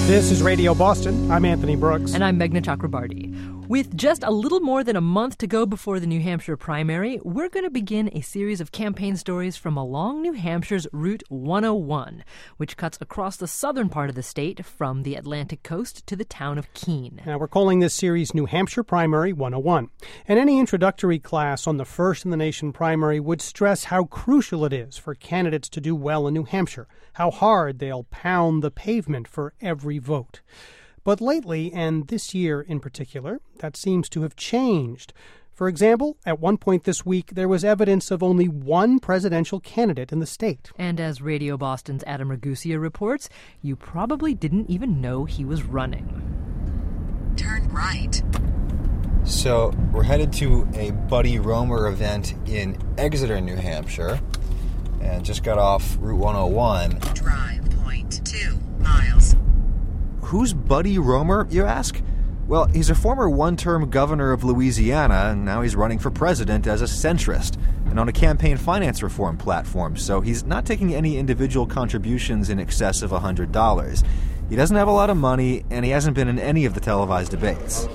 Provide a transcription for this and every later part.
This is Radio Boston. I'm Anthony Brooks. And I'm Meghna Chakrabarty. With just a little more than a month to go before the New Hampshire primary, we're going to begin a series of campaign stories from along New Hampshire's Route 101, which cuts across the southern part of the state from the Atlantic coast to the town of Keene. Now, we're calling this series New Hampshire Primary 101. And any introductory class on the first-in-the-nation primary would stress how crucial it is for candidates to do well in New Hampshire, how hard they'll pound the pavement for every vote. But lately, and this year in particular, that seems to have changed. For example, at one point this week, there was evidence of only one presidential candidate in the state. And as Radio Boston's Adam Ragusea reports, you probably didn't even know he was running. Turn right. So, we're headed to a Buddy Roemer event in Exeter, New Hampshire, and just got off Route 101. Drive 0.2 miles. Who's Buddy Roemer, you ask? Well, he's a former one-term governor of Louisiana, and now he's running for president as a centrist and on a campaign finance reform platform, so he's not taking any individual contributions in excess of $100. He doesn't have a lot of money, and he hasn't been in any of the televised debates.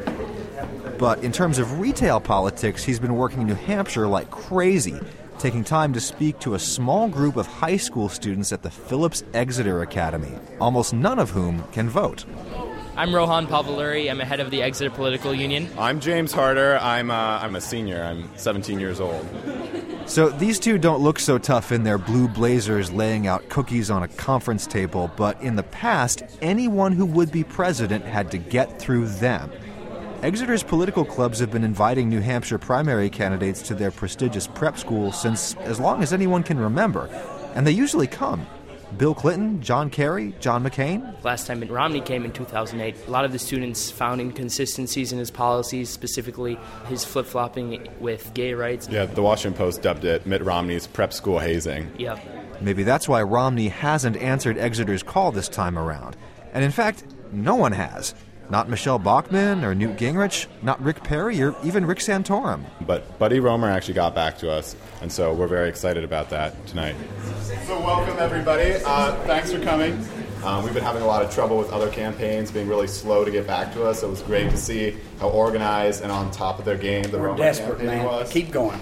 But in terms of retail politics, he's been working in New Hampshire like crazy, taking time to speak to a small group of high school students at the Phillips Exeter Academy, almost none of whom can vote. I'm Rohan Pavaluri. I'm a head of the Exeter Political Union. I'm James Harder. I'm a senior. I'm 17 years old. So these two don't look so tough in their blue blazers laying out cookies on a conference table, but in the past, anyone who would be president had to get through them. Exeter's political clubs have been inviting New Hampshire primary candidates to their prestigious prep school since as long as anyone can remember, and they usually come. Bill Clinton, John Kerry, John McCain. Last time Mitt Romney came in 2008, a lot of the students found inconsistencies in his policies, specifically his flip-flopping with gay rights. Yeah, the Washington Post dubbed it Mitt Romney's prep school hazing. Yep. Maybe that's why Romney hasn't answered Exeter's call this time around. And in fact, no one has. Not Michelle Bachmann or Newt Gingrich, not Rick Perry or even Rick Santorum. But Buddy Roemer actually got back to us, and so we're very excited about that tonight. So welcome, everybody. Thanks for coming. We've been having a lot of trouble with other campaigns being really slow to get back to us. It was great to see how organized and on top of their game the Roemer campaign man. was. Keep going.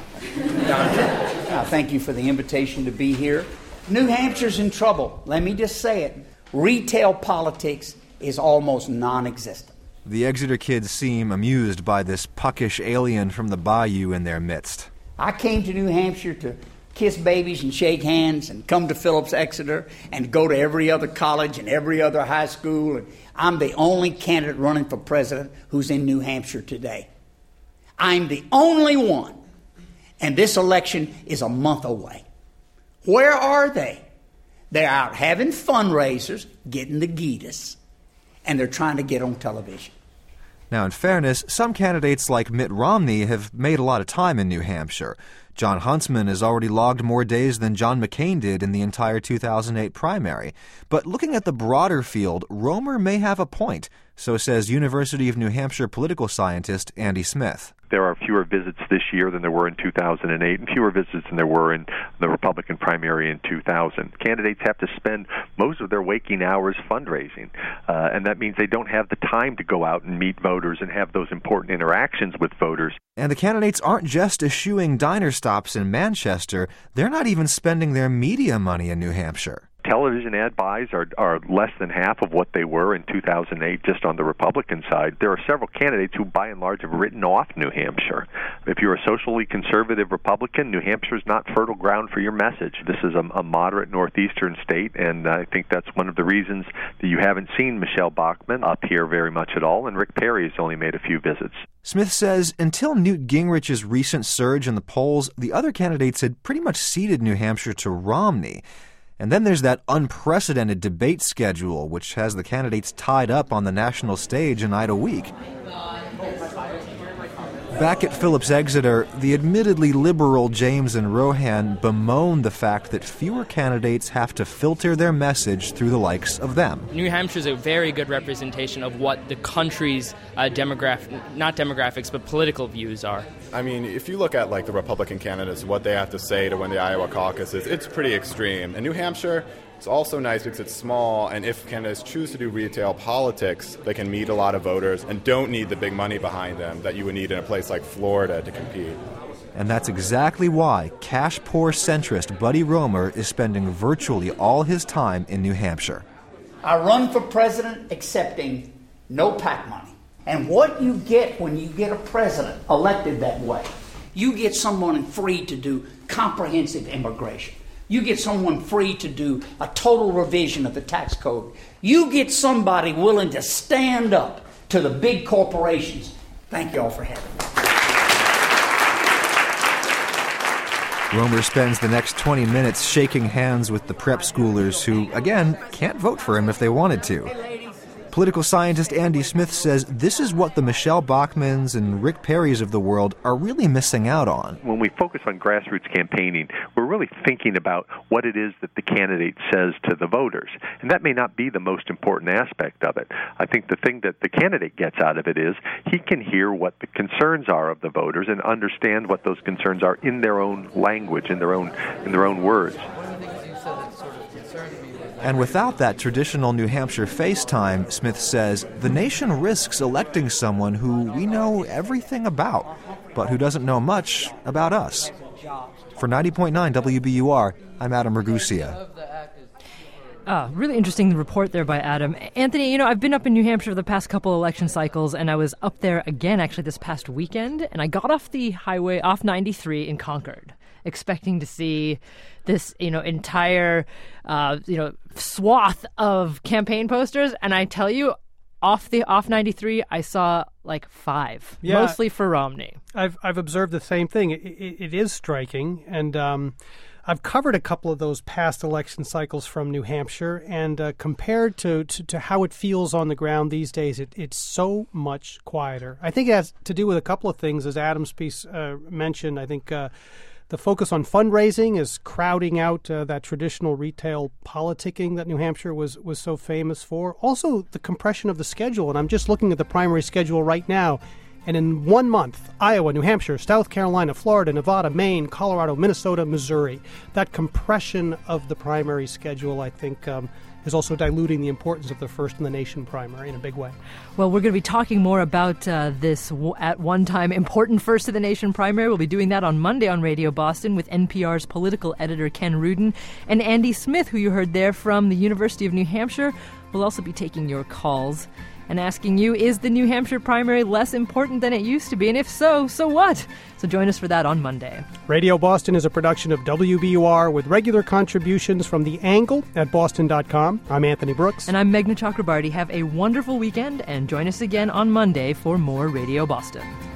Thank you for the invitation to be here. New Hampshire's in trouble. Let me just say it. Retail politics is almost non-existent. The Exeter kids seem amused by this puckish alien from the bayou in their midst. I came to New Hampshire to kiss babies and shake hands and come to Phillips Exeter and go to every other college and every other high school. And I'm the only candidate running for president who's in New Hampshire today. I'm the only one. And this election is a month away. Where are they? They're out having fundraisers, getting the Geetus, and they're trying to get on television. Now, in fairness, some candidates like Mitt Romney have made a lot of time in New Hampshire. John Huntsman has already logged more days than John McCain did in the entire 2008 primary. But looking at the broader field, Roemer may have a point, so says University of New Hampshire political scientist Andy Smith. There are fewer visits this year than there were in 2008, and fewer visits than there were in the Republican primary in 2000. Candidates have to spend most of their waking hours fundraising, and that means they don't have the time to go out and meet voters and have those important interactions with voters. And the candidates aren't just eschewing diner stops in Manchester, they're not even spending their media money in New Hampshire. Television ad buys are less than half of what they were in 2008 just on the Republican side. There are several candidates who, by and large, have written off New Hampshire. If you're a socially conservative Republican, New Hampshire is not fertile ground for your message. This is a moderate northeastern state, and I think that's one of the reasons that you haven't seen Michelle Bachmann up here very much at all, and Rick Perry has only made a few visits. Smith says until Newt Gingrich's recent surge in the polls, the other candidates had pretty much ceded New Hampshire to Romney. And then there's that unprecedented debate schedule, which has the candidates tied up on the national stage a night a week. Back at Phillips Exeter, the admittedly liberal James and Rohan bemoan the fact that fewer candidates have to filter their message through the likes of them. New Hampshire is a very good representation of what the country's not demographics, but political views are. I mean, if you look at like the Republican candidates, what they have to say to win the Iowa caucuses, it's pretty extreme. In New Hampshire, It's also nice because it's small, and if candidates choose to do retail politics, they can meet a lot of voters and don't need the big money behind them that you would need in a place like Florida to compete. And that's exactly why cash-poor centrist Buddy Roemer is spending virtually all his time in New Hampshire. I run for president accepting no PAC money. And what you get when you get a president elected that way, you get someone free to do comprehensive immigration. You get someone free to do a total revision of the tax code. You get somebody willing to stand up to the big corporations. Thank you all for having me. Roemer spends the next 20 minutes shaking hands with the prep schoolers who, again, can't vote for him if they wanted to. Political scientist Andy Smith says this is what the Michelle Bachmans and Rick Perrys of the world are really missing out on. When we focus on grassroots campaigning, we're really thinking about what it is that the candidate says to the voters. And that may not be the most important aspect of it. I think the thing that the candidate gets out of it is he can hear what the concerns are of the voters and understand what those concerns are in their own language, in their own words. And without that traditional New Hampshire face time, Smith says, the nation risks electing someone who we know everything about, but who doesn't know much about us. For 90.9 WBUR, I'm Adam Ragusia. Really interesting report there by Adam. Anthony, I've been up in New Hampshire for the past couple election cycles, and I was up there again actually this past weekend, and I got off the highway, off 93 in Concord, expecting to see this, entire, swath of campaign posters. And I tell you, off 93, I saw like 5, mostly for Romney. I've observed the same thing. It is striking, and I've covered a couple of those past election cycles from New Hampshire, and compared to how it feels on the ground these days, it's so much quieter. I think it has to do with a couple of things, as Adam's piece mentioned. I think the focus on fundraising is crowding out that traditional retail politicking that New Hampshire was so famous for. Also, the compression of the schedule, and I'm just looking at the primary schedule right now, and in 1 month, Iowa, New Hampshire, South Carolina, Florida, Nevada, Maine, Colorado, Minnesota, Missouri. That compression of the primary schedule, I think, is also diluting the importance of the first in the nation primary in a big way. Well, we're going to be talking more about this at one time important first in the nation primary. We'll be doing that on Monday on Radio Boston with NPR's political editor Ken Rudin, and Andy Smith, who you heard there from the University of New Hampshire, will also be taking your calls and asking you, is the New Hampshire primary less important than it used to be? And if so, so what? So join us for that on Monday. Radio Boston is a production of WBUR with regular contributions from The Angle at boston.com. I'm Anthony Brooks. And I'm Meghna Chakrabarty. Have a wonderful weekend and join us again on Monday for more Radio Boston.